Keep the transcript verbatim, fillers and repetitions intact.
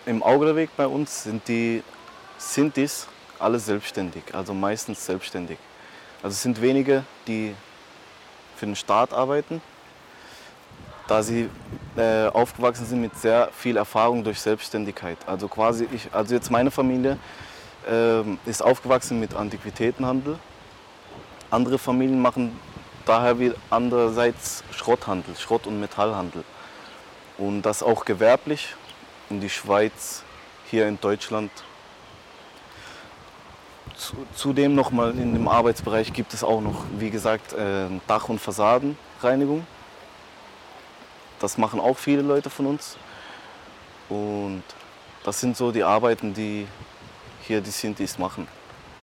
Im Augerweg bei uns sind die Sintis alle selbstständig, also meistens selbstständig. Also es sind wenige, die für den Staat arbeiten, da sie äh, aufgewachsen sind mit sehr viel Erfahrung durch Selbstständigkeit. Also quasi ich, also jetzt meine Familie äh, ist aufgewachsen mit Antiquitätenhandel. Andere Familien machen daher wie andererseits Schrotthandel, Schrott- und Metallhandel. Und das auch gewerblich in die Schweiz, hier in Deutschland. Zudem noch mal in dem Arbeitsbereich gibt es auch noch, wie gesagt, Dach- und Fassadenreinigung. Das machen auch viele Leute von uns. Und das sind so die Arbeiten, die hier die Sintis machen.